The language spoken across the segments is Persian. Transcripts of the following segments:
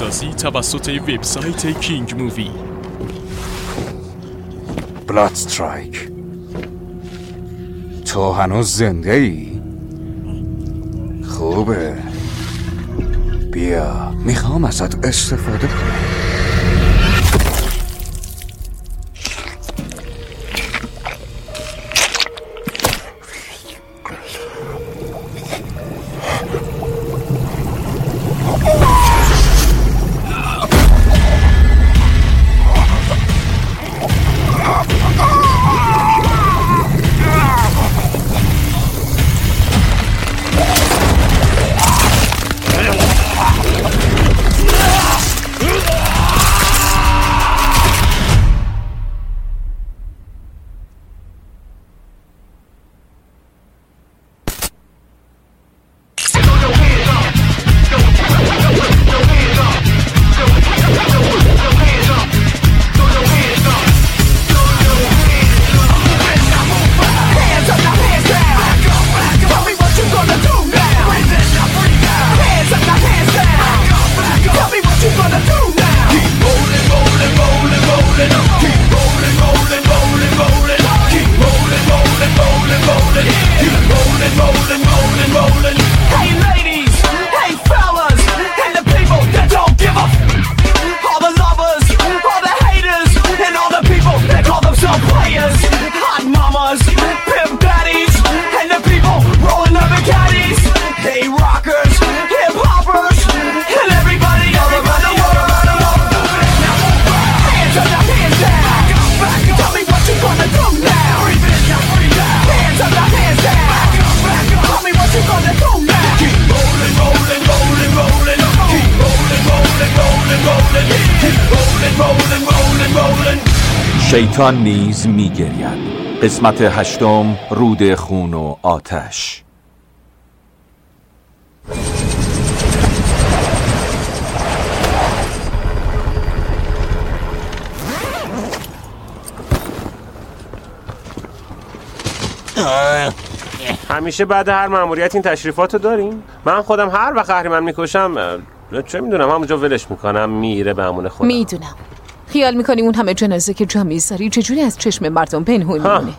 سازی توسط وبسایت کینگ مووی. بلاد استرایک، تو هنوز زنده ای؟ خوبه، بیا میخوام ازت استفاده کنم. شیطان نیز میگرید. قسمت 8، رود خون و آتش. همیشه بعد هر مأموریت این تشریفاتو داریم؟ من خودم هر وقت قهرمان میکشم چه میدونم همونجا ولش میکنم میره به همون خودم. میدونم خیال میکنی اون همه جنازه که جا میذاری چجوری از چشم مردم پنهون میمونه؟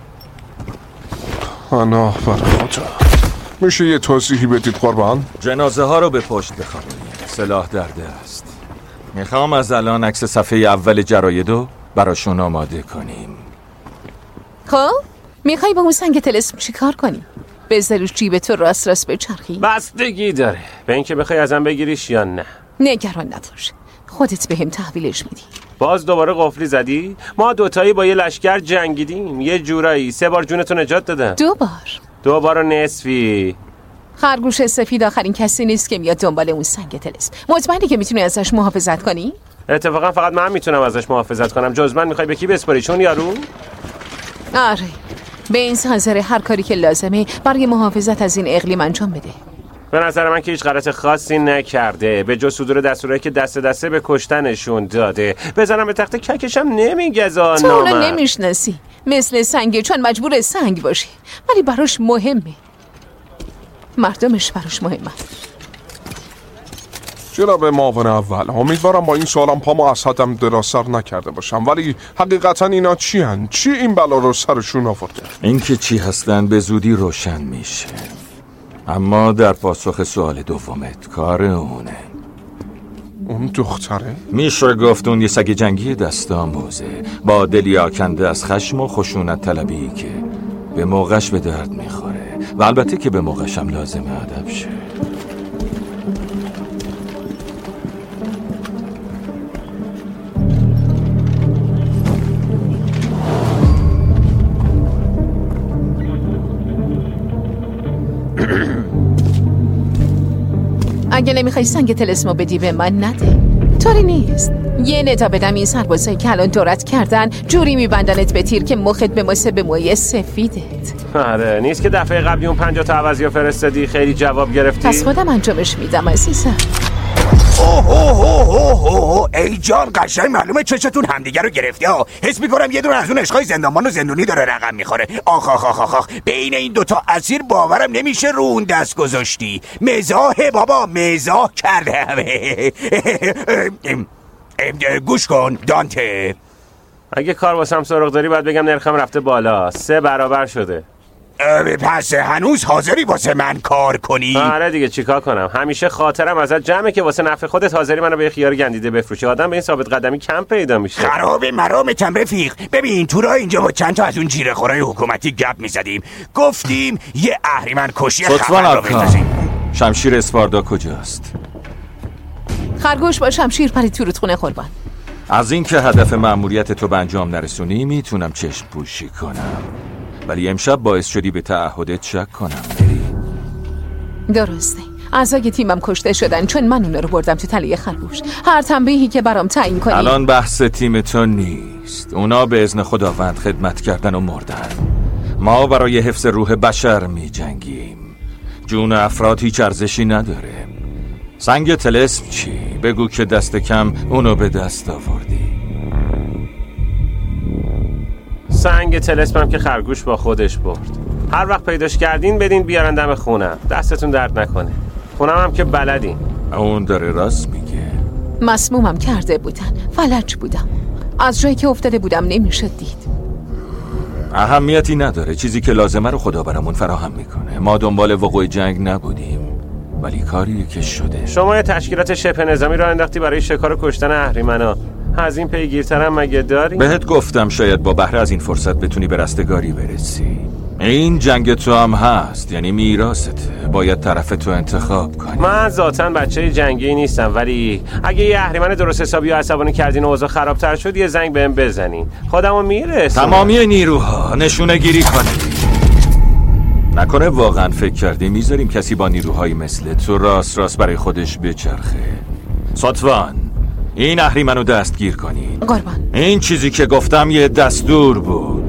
پناه بر خدا. میشه یه توضیحی بدید قربان؟ جنازه ها رو به پشت بخوابونید. سلاح در دست. میخوام از الان عکس صفحه اول جرایدو براشون آماده کنیم. خب میخوای با اون سنگ طلسم چیکار کنی؟ بذاریش جیب تو راست بچرخی؟ بستگی داره به اینکه بخوای ازم بگیریش یا نه. نگران نباش، خودت بهم تحویلش میدی. باز دوباره قفلی زدی؟ ما دوتایی با یه لشکر جنگیدیم، یه جورایی 3 بار جونتو نجات دادم. 2 بار و نصفی. خرگوش سفید آخرین کسی نیست که میاد دنبال اون سنگ طلسم. مطمئنی که میتونی ازش محافظت کنی؟ اتفاقا فقط من میتونم ازش محافظت کنم. جز من میخوای به کی بسپاری؟ چون یارو؟ آره، به این حاضر هر کاری که لازمه برای محافظت از این اقلیم انجام بده. به نظر من که هیچ غلط خاصی نکرده، به جز صدور دستورایی که دسته به کشتنشون داده. بزنم به تخت ککشم نمیگذا. تو اونو نمیشناسی، مثل سنگه، چون مجبور سنگ باشی، ولی براش مهمه. مردمش براش مهمه. جناب معاون اول، امیدوارم با این سوالم پامو از حدم دراز نکرده باشم، ولی حقیقتا اینا چی هن؟ چی این بلا رو سرشون آورده؟ این که چی هستن به زودی روشن میشه. اما در پاسخ سوال دومت، کار اونه. اون دختره؟ میشه گفت اون یه سگ جنگی دست آموزه، با دلی آکنده از خشم و خشونت طلبی که به موقعش به درد میخوره و البته که به موقعش هم لازمه ادب شه. اگه نمیخوای سنگ طلسمو بدی به من نده. طوری نیست. یه ندا بدم این سربازایی که الان دورت کردن جوری میبندنت به تیر که مخت بماسه به موی سفیدت. آره نیست که دفعه قبلی اون 50 تا عوضی فرستادی خیلی جواب گرفتی. پس خودم انجامش میدم عزیزم. اوه ای جان قشنگ معلومه چشتون همدیگه رو گرفته ها. حس میکنم یه دونه از اون عشقای زندانبان و زندونی داره رقم میخوره. آخ بین این دوتا اسیر باورم نمیشه رو اون دست گذاشتی. مزاحه بابا، مزاح کرده. گوش کن دانته، اگه کار واسم سراغ داری باید بگم نرخم رفته بالا، 3 برابر شده. پس هنوز حاضری واسه من کار کنی؟ آره دیگه چیکار کنم، همیشه خاطرم ازت جمعه که واسه نفع خودت حاضری منو به خیار گندیده بفروشی. آدم به این ثابت قدمی کم پیدا میشه. خراب مرامتم رفیق. ببین تو راه اینجا با چند تا از اون جیره خورای حکومتی گپ میزدیم، گفتیم یه اهریمن کشی خبر رو بندازیم. شمشیر اسپاردا کجاست؟ خرگوش با شمشیر پرید تو رودخونه قربان. از این که هدف مأموریت تو به انجام نرسونی میتونم چشم پوشی کنم، ولی امشب باعث شدی به تعهدت شک کنم. درسته، اعضای تیمم کشته شدن چون من اونا رو بردم تو تله خرگوش. هر تنبیهی که برام تعیین کنی. الان بحث تیم تو نیست، اونا به اذن خداوند خدمت کردن و مردن. ما برای حفظ روح بشر می جنگیم. جون افراد هیچ ارزشی نداره. سنگ طلسم چی؟ بگو که دست کم اونو به دست آوردی. سنگ طلسمم که خرگوش با خودش برد. هر وقت پیداش کردین بدین بیارن دم خونم، دستتون درد نکنه. خونم هم که بلدین. اون داره راست میگه. مسمومم کرده بودن، فلج بودم، از جایی که افتاده بودم نمیشد دید. اهمیتی نداره، چیزی که لازمه رو خدا برامون فراهم میکنه. ما دنبال وقوع جنگ نبودیم، ولی کاری که شده. شما یه تشکیلات شبه نظامی رو انداختی برای شکار و کشتن اهریمنا. از این پیگیرترم مگه داری؟ بهت گفتم شاید با بهره از این فرصت بتونی به رستگاری برسی. این جنگ تو هم هست، یعنی میراثته، باید طرف تو انتخاب کنی. من ذاتاً بچه جنگی نیستم، ولی اگه یه اهریمن درست حسابی و عصبانی کردین و اوضاع خرابتر شد یه زنگ بهم بزنین، خودمو میرسونم. تمامی نیروها نشونه گیری کنید. نکنه واقعا فکر کردی میذاریم کسی با نیروهای مثل تو راست برای خودش بچرخه. ساتوان، این اهریمنو دستگیر کنید. قربان، این چیزی که گفتم یه دستور بود.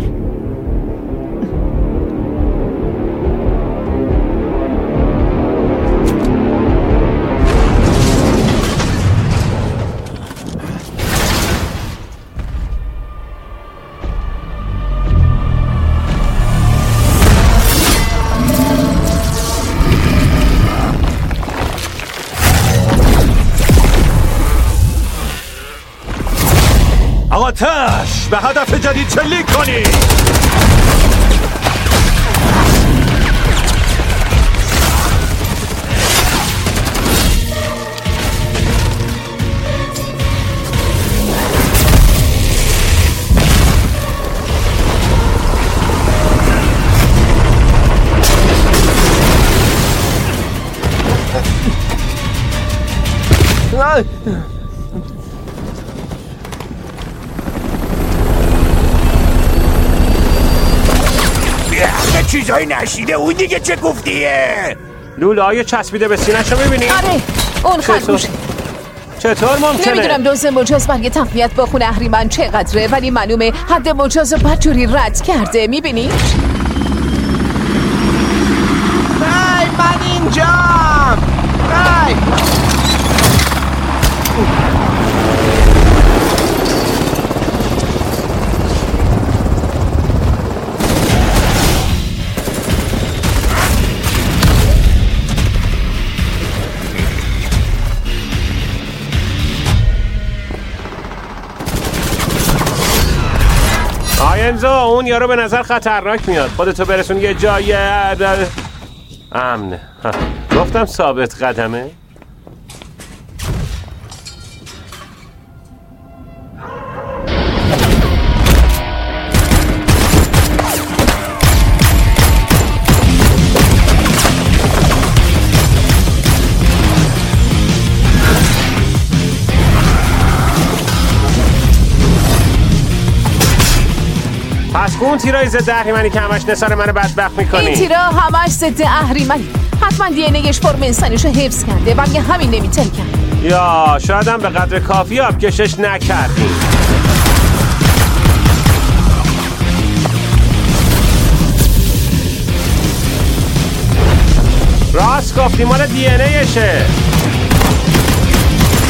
آتش به هدف جدید شلیک کنید. چیزایی نشیده اون دیگه چه گفتیه؟ لوله‌های چسبیده به سینه‌شو می‌بینی؟ آره اون خرگوش. چطور ممکنه؟ نمیدونم دوز مجاز برای تقویت با خون اهریمن چقدره، ولی معلومه حد مجاز رو بدجوری رد کرده. میبینی؟ من اینجام. آینزو، اون یارو به نظر خطرناک میاد. خودتو برسون یه جای امن. گفتم ثابت قدمه. پس اون تیرای ضد اهریمنی که همش نثار منو بدبخت میکنی. این تیرا همش ضد اهریمنی. حتما دی ان ایش فرم انسانیشو حفظ کرده، ولی همین نمیترکن. یا شاید هم به قدر کافی آبکشش نکردیم. راست گفتی، مال دی ان ایشه.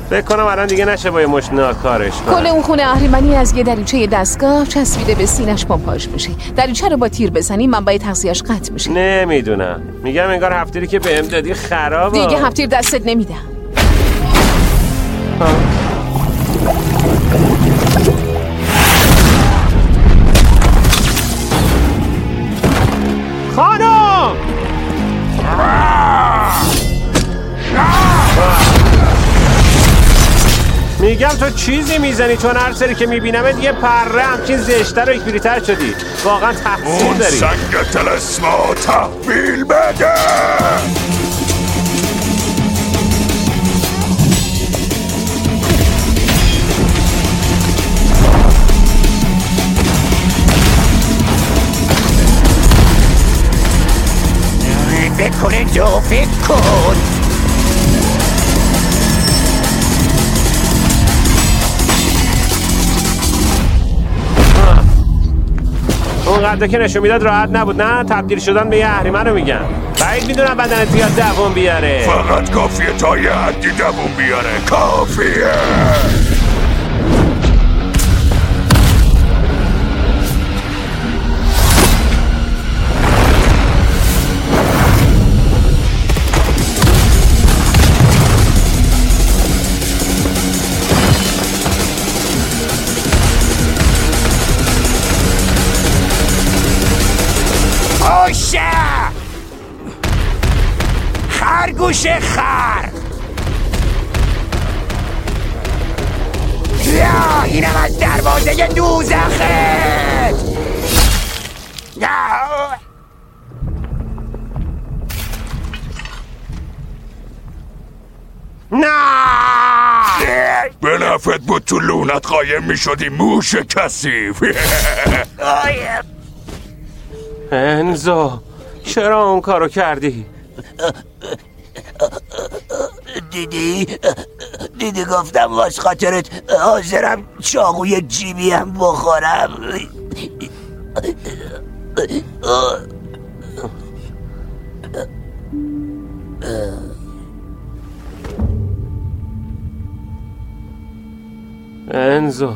فکر کنم الان دیگه نشه با یه مشت کارش کنم. کل اون خونه اهریمنی از یه دریچه دستگاه چسبیده به سینش پمپاژ میشه. دریچه رو با تیر بزنی منبع تغذیه‌اش قطع میشه. نمیدونم، میگم انگار هفتیری که بهم دادی خرابه. دیگه هفتیر دستت نمیدم. خانم! میگم تو چیزی میزنی، چون هر سری که میبینمت یه پره همچین زشتر و اکبریتر شدی. واقعا تحصیل داری. اون سنگ تلسما تحویل بده. فکر کن جو، فکر کن. اون قدر که نشون میداد راحت نبود، نه؟ تبدیل شدن به یه اهریمن رو میگم. بعید میدونم بدنت بیاد دووم بیاره. فقط کافیه تا یه حدی دووم بیاره. کافیه. خرگوش خر. یا اینم از دروازه دوزخه. نه به نفت بود تو لونت قایم می شدی موش کثیف. انزو چرا اون کارو کردی؟ دیدی گفتم واس خاطرت حاضرم چاقوی جیبی هم بخورم. انزو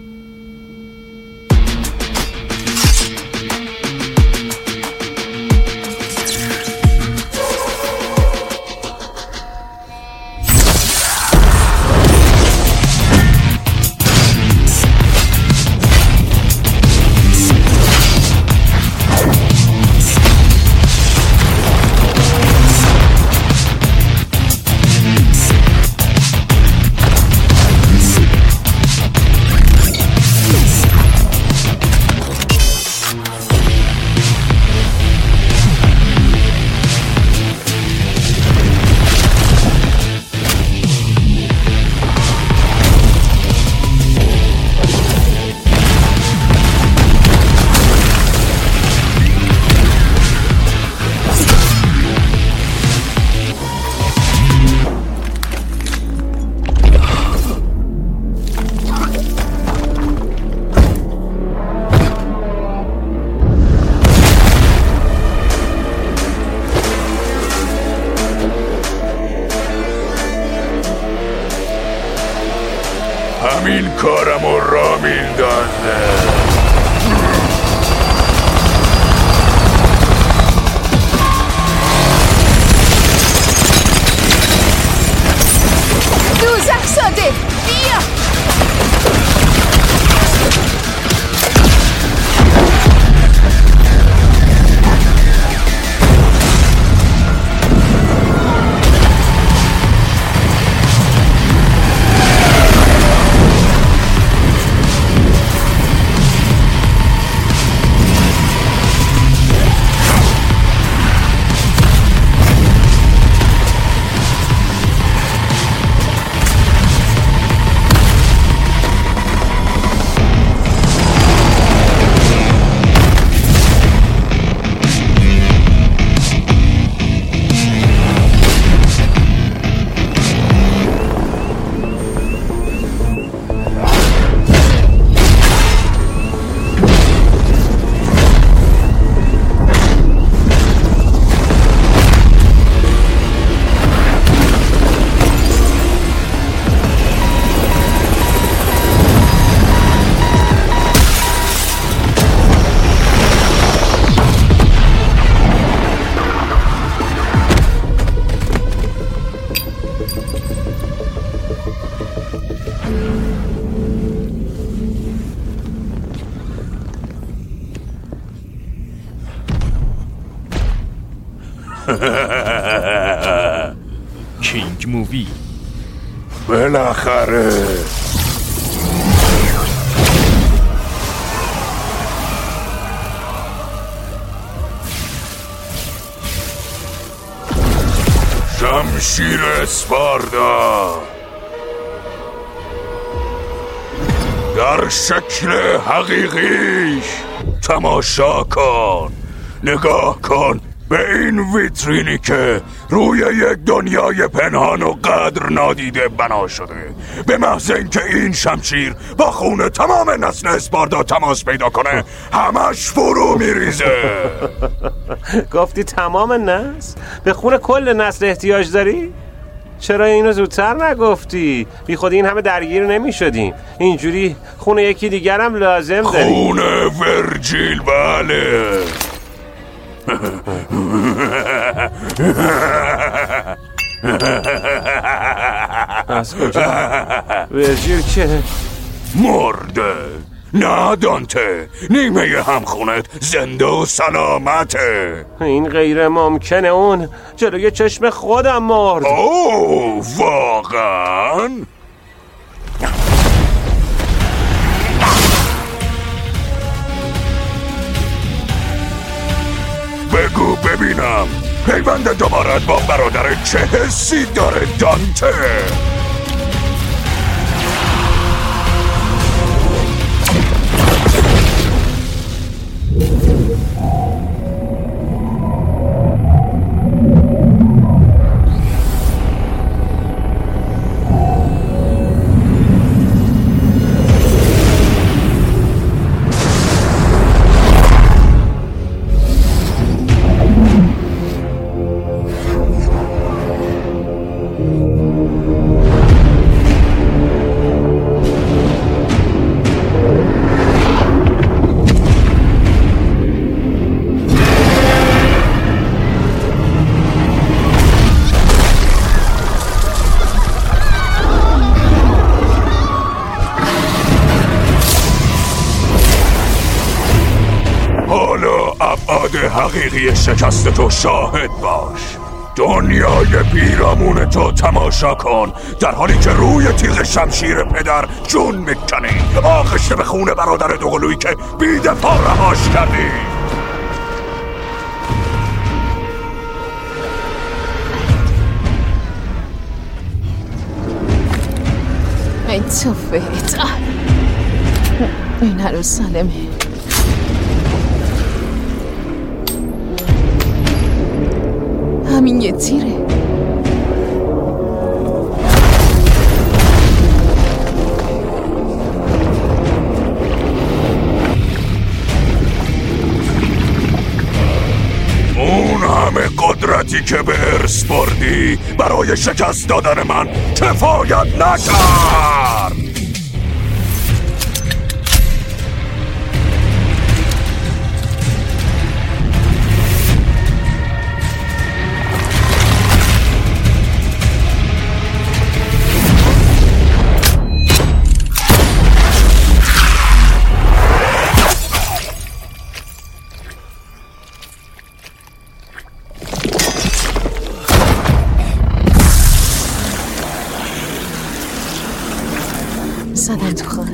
همین کارمو را میندازه. دوزخ ساده بیا. مووی. بالاخره شمشیر اسپاردا در شکل حقیقیش تماشا کن. نگاه کن به این ویترینی که روی یک دنیای پنهان و قدر نادیده بنا شده. به محض اینکه این شمشیر با خون تمام نسل اسپاردا تماس پیدا کنه همش فرو میریزه. گفتی تمام نسل؟ به خون کل نسل احتیاج داری؟ چرا اینو زودتر نگفتی؟ بی خود این همه درگیر نمی شدیم. اینجوری خون یکی دیگرم لازم داری. خون ورجیل، بله. از کجا؟ ورجیل که مرده. نه دانته، نیمه همخونت زنده و سلامته. این غیر ممکنه، اون جلوی چشم خودم مرد. اوه واقعا؟ بگو ببینم پیوند دوبارت با برادر چه حسی داره دانته؟ حقیقی شکست تو شاهد باش. دنیای پیرامون تو تماشا کن در حالی که روی تیغ شمشیر پدر جون میکنی، آغشته به خون برادر دوقلویی که بی‌دفاع رهاش کردی. ای توفیت، این هنوز سالمه. همین یه تیره. اون همه قدرتی که به ارث بردی برای شکست دادن من کفایت نکرد. زدن تو خواهد.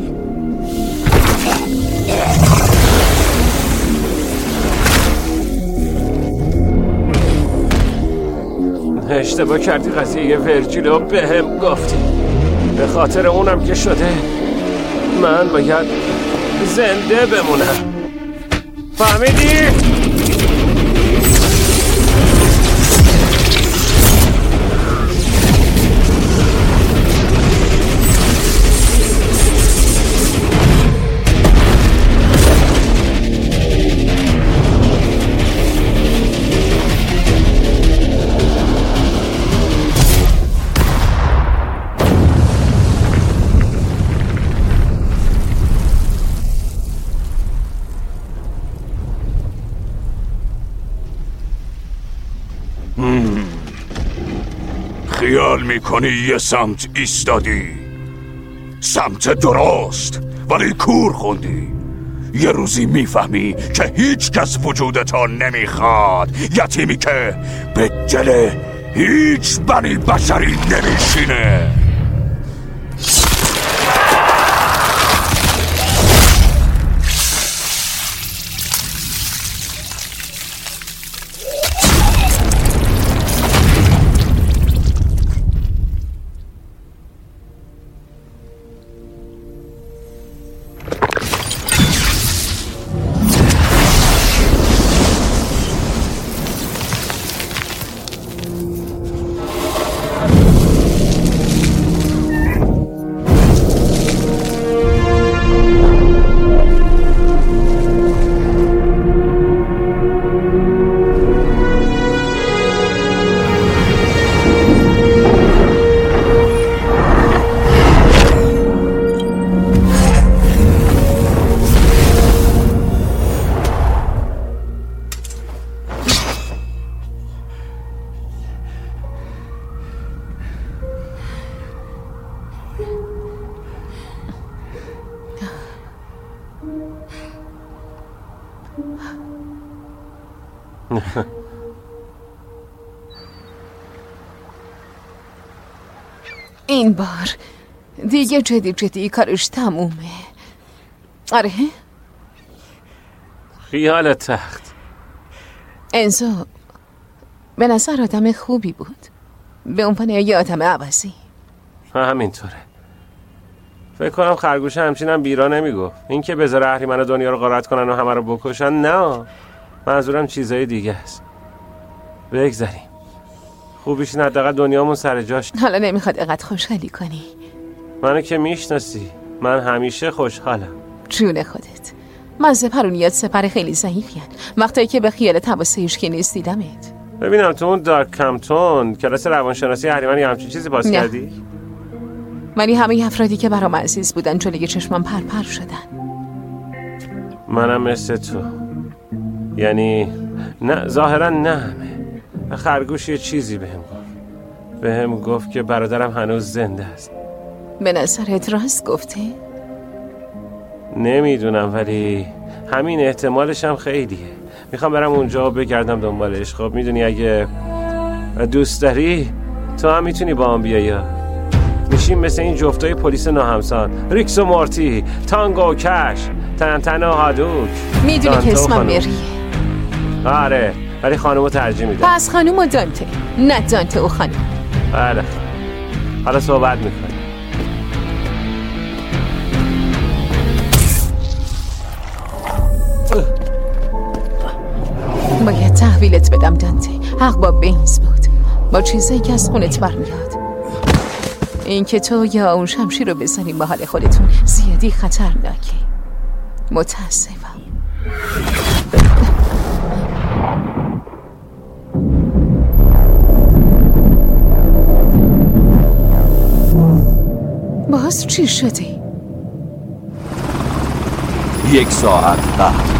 اشتباه کردی، قضیه ورجیل رو به هم گفتی. به خاطر اونم که شده من باید زنده بمونم. فهمیدی؟ خیال میکنی یه سمت ایستادی، سمت درست، ولی کور خوندی. یه روزی میفهمی که هیچ کس وجودتو نمیخواد. یتیمی که به دل هیچ بنی بشری نمیشینه. این بار دیگه جدی کارش تمومه. آره؟ خیال تخت. انزو به نظر آدم خوبی بود، به عنوان یه آدم عوضی. همینطوره. فکر کنم خرگوش همچینم بیرا نمیگفت. این که بذاره اهریمن و دنیا رو غارت کنن و همه رو بکشن، نه، منظورم چیزای دیگه است. بگذاریم. خوبیش این حداقل دنیامون سر جاش. حالا نمیخواد اینقدر خوشحالی کنی. منو که میشناسی، من همیشه خوشحالم. جون خودت. من زپرونیات سپر خیلی ضعیفین. وقتی که به خیال تماس هیچکی نیست دیدمت. ببینم تو اون دارک کمتون کلاس روانشناسی اهریمن یا همچین چیزی پاس کردی؟ ولی همه افرادی که برام عزیز بودن جلوی چشمم پرپر شدن. منم مثل تو. یعنی نه، ظاهرا نه همه. خرگوش یه چیزی بهم گفت که برادرم هنوز زنده است. به نظرت راست گفته؟ نمیدونم، ولی همین احتمالش هم خیلیه. میخوام برم اونجا و بگردم دنبالش. خب میدونی اگه دوست داری تو هم میتونی با هم بیایی. میشیم مثل این جفتای پلیس ناهمسان، ریکس و مورتی، تانگو و کش، تنتن و هادوک. میدونی که اسمم مریه. آره، ولی خانومو ترجیح میدم. پس خانوم و دانته، نه دانته و خانوم. بله، حالا صحبت میکنی. باید تحویلت بدم دانته. حق با بینز بود، با چیزایی که از خونت برمیاد. این که تو یا اون شمشیر رو بزنیم به حال خودتون زیادی خطرناکه. متاسفم. باز چی شدی؟ 1 ساعت قبل.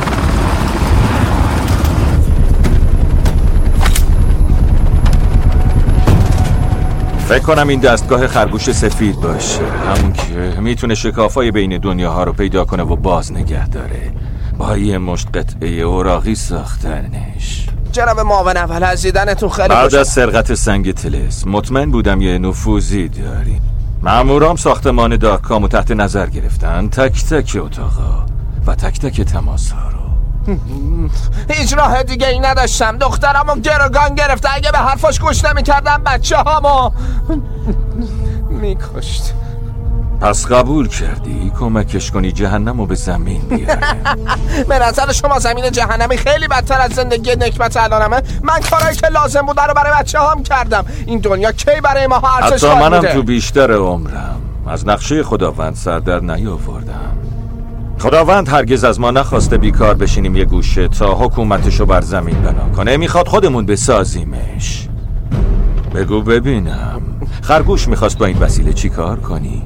فکر کنم این دستگاه خرگوش سفید باشه، همون که میتونه شکافای بین دنیاها رو پیدا کنه و باز نگه داره. با یه مشت قطعه اوراقی ساختنش. جناب معاون اول، از دیدنتون خیلی بعد از سرقت سنگ طلسم مطمئن بودم یه نفوذی داری. مامورام ساختمان داکامو تحت نظر گرفتن، تک تک اتاقا و تک تک تماس‌ها رو. هیچ راه دیگه ای نداشتم. دخترمو گروگان گرفته. اگه به حرفاش گوش نمی‌کردم بچه هامو میکشت. پس قبول کردی کمکش کنی جهنمو به زمین بیاره؟ به نظر شما زمین جهنمی خیلی بدتر از زندگی نکبت الانمه؟ من کارایی که لازم بوده رو برای بچه هام کردم. این دنیا کی برای ما ارزش حتی منم بوده؟ تو بیشتر عمرم از نقشه خداوند سر در نیاوردم. خداوند هرگز از ما نخواسته بیکار بشینیم یه گوشه تا حکومتشو بر زمین بنا کنه. میخواد خودمون بسازیمش. بگو ببینم، خرگوش میخواست با این وسیله چی کار کنی؟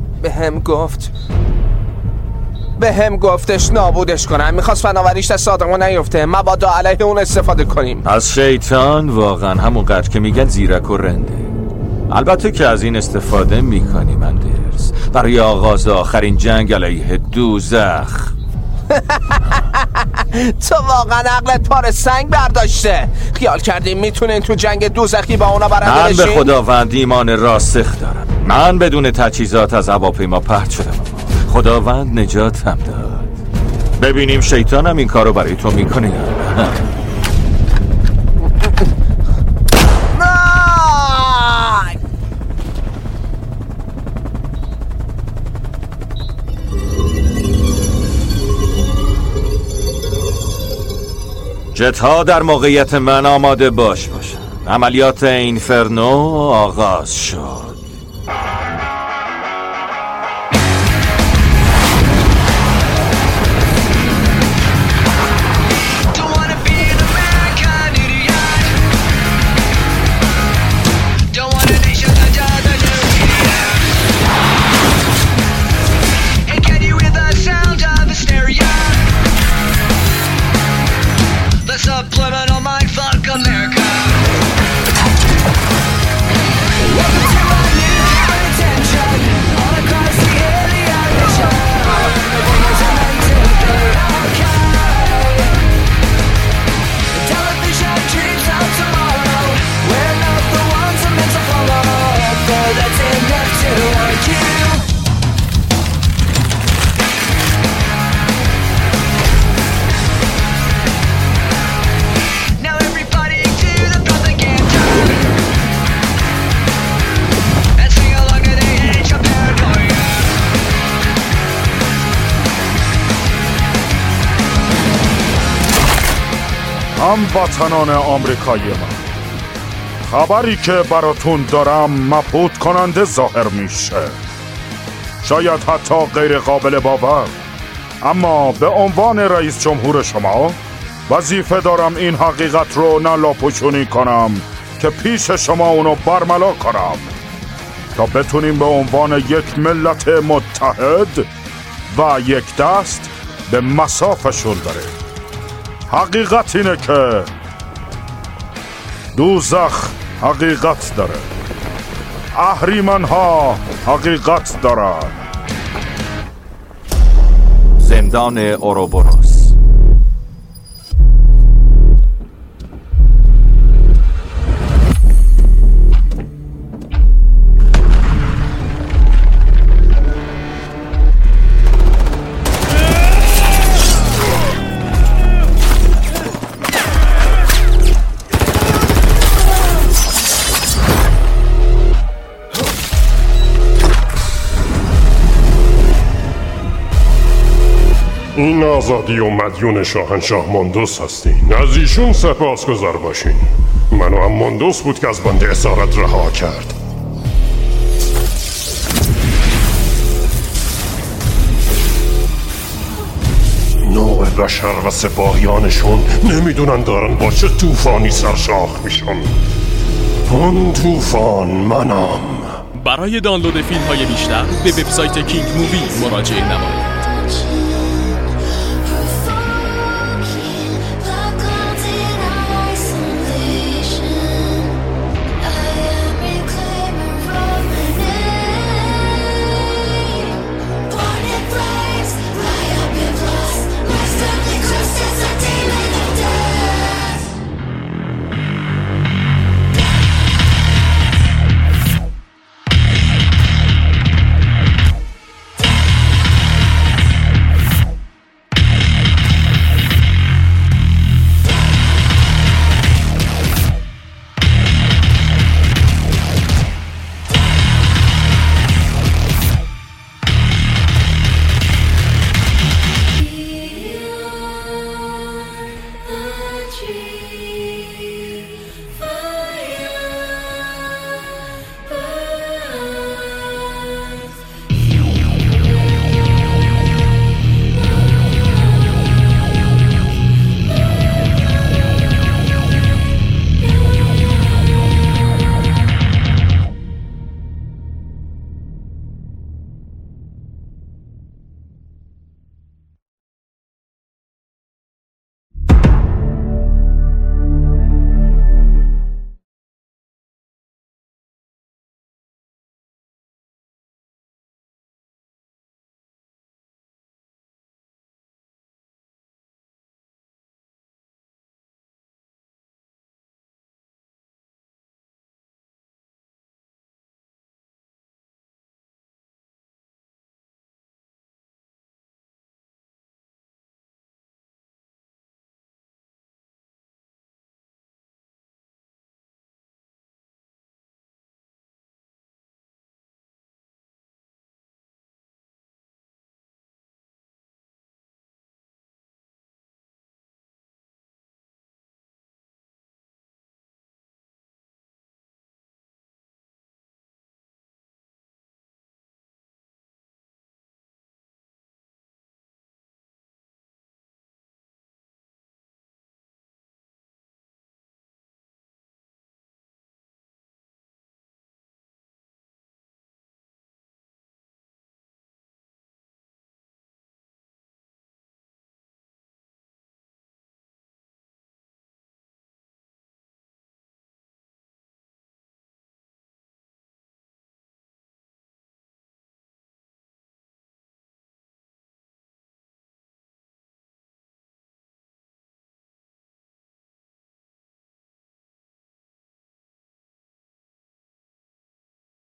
بهم گفتش نابودش کنم. میخواست فناوریش دست آدمو نیفته، مبادا علیه اون استفاده کنیم. از شیطان واقعا همونقدر که میگن زیرک و رنده. البته که از این استفاده میکنیم اندرز، برای آغاز آخرین جنگ علیه دوزخ. تو واقعا عقلت پار سنگ برداشته. خیال کردیم میتونین تو جنگ دوزخی با اونا برنده من بشین؟ به خداوند ایمان راسخ دارم. من بدون تجهیزات از هواپیما پرت شدم. خداوند نجاتم داد. ببینیم شیطانم این کارو برای تو میکنه یا نه. جت‌ها در موقعیت من آماده باشن. عملیات اینفرنو آغاز شد. هموطنان آمریکایی من، خبری که براتون دارم مبهوت کننده ظاهر میشه، شاید حتی غیر قابل باور، اما به عنوان رئیس جمهور شما وظیفه دارم این حقیقت رو نالاپوشونی کنم که پیش شما اونو برملا کنم تا بتونیم به عنوان یک ملت متحد و یک دست به مصافشون بریم. حقیقت اینه که دوزخ حقیقت داره، اهریمن‌ها حقیقت دارن. زندان اوروبوروس. این آزادی و مدیون شاهنشاه موندوس هستین. از ایشون سپاسگزار باشین. منو هم موندوس بود که از بند اسارت رها کرد. نوع بشر و سپاهیانشون نمیدونن دارن با چه طوفانی سرشاخ میشن. اون طوفان منم. برای دانلود فیلم های بیشتر به وبسایت کینگ مووی مراجعه نمایید.